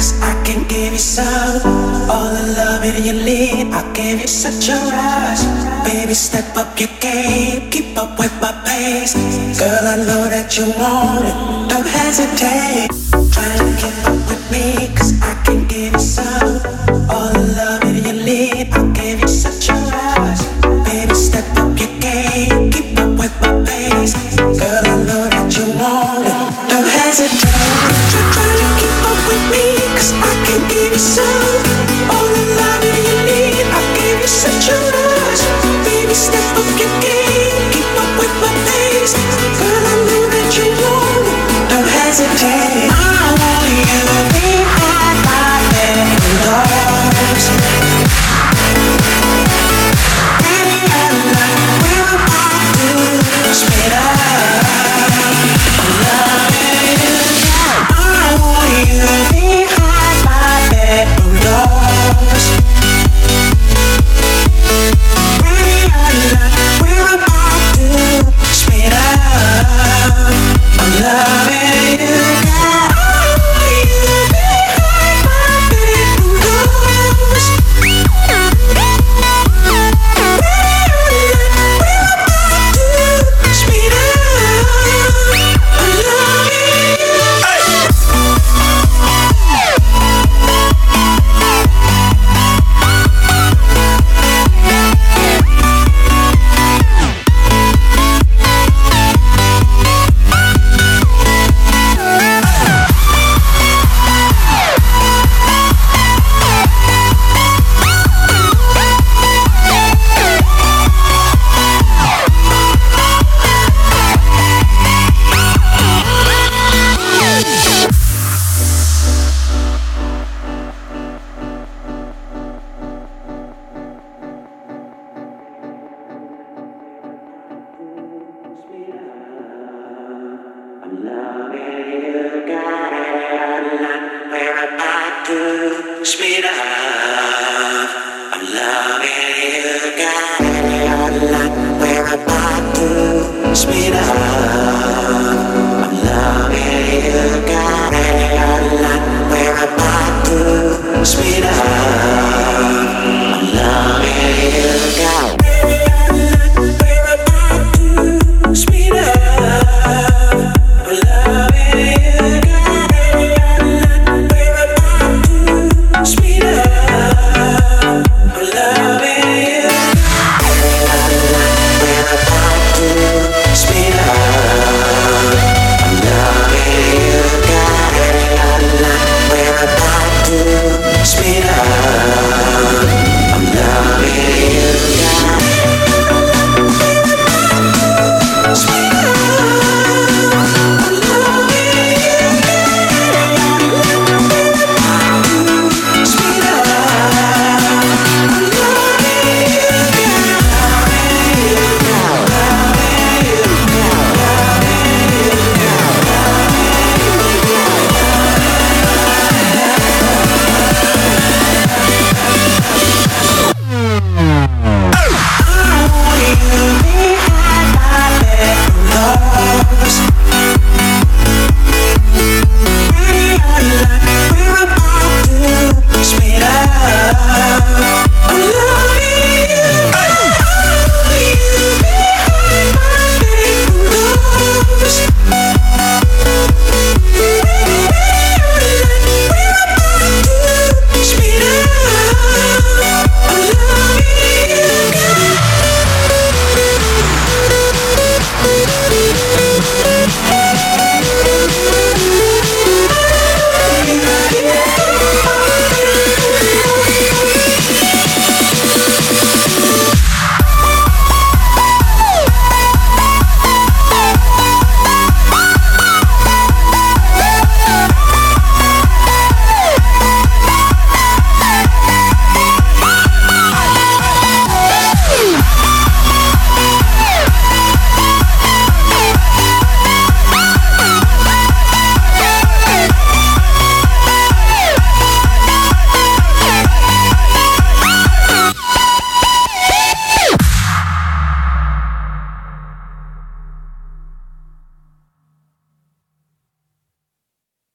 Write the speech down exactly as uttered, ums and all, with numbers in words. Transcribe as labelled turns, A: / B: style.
A: cause I can give you some. All the love in your lead, I'll give you such a rush. Baby, step up your game, keep up with my pace. Girl, I know that you want it, don't hesitate. Try to keep up with me, cause I can give you some. All the love in your lead, I'll give you such a rush. Baby, step up your game, keep up with my pace. Girl, I know that you want it, don't hesitate. Try to keep up with me, cause I can give you some. All the love in your lead, I'll give you such a rush. Baby, step up your game, keep up with my pace. Girl, I know that you want it, don't hesitate. I want you behind my back doors. Any other night, we're about to speed up. I'm loving you. I want you behind my bedroom doors. Any other night, we're about to speed up. I'm loving you. Speed up, I'm loving you, got it, we're about